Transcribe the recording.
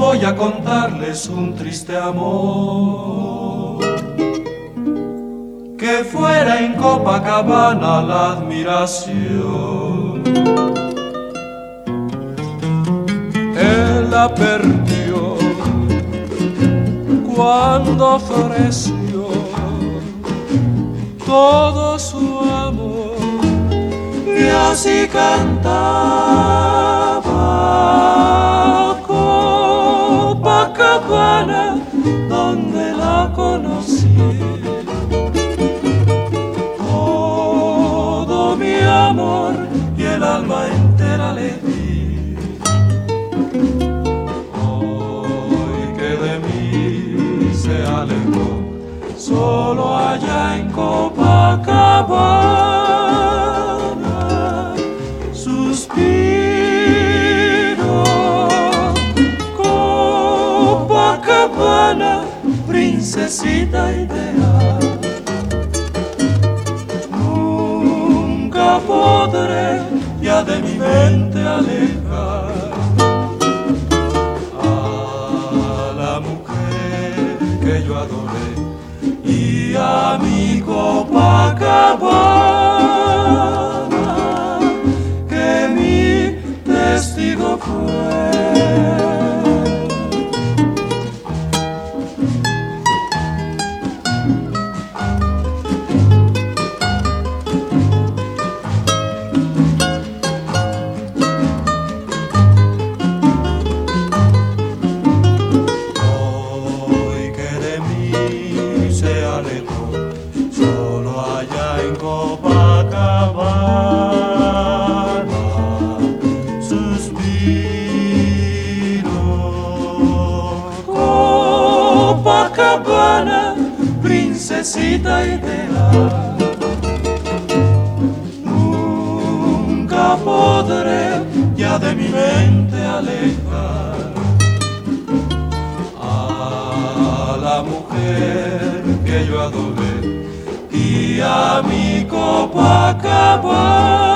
voy a contarles un triste amor, que fuera en Copacabana la admiración. Él la perdió cuando ofreció todo su amor y así cantaba Copacabana, donde la conocí. Todo mi amor y el alma entera le di. Hoy que de mí se alejó, solo allá en Copacabana suspiro. Copacabana, princesita ideal, nunca podré ya de mi mente alejar a la mujer que yo adoré y a mi Copacabana, que mi testigo fue. Copacabana, princesita ideal, nunca podré ya de mi mente alejar a la mujer que yo adoré y a mi Copacabana.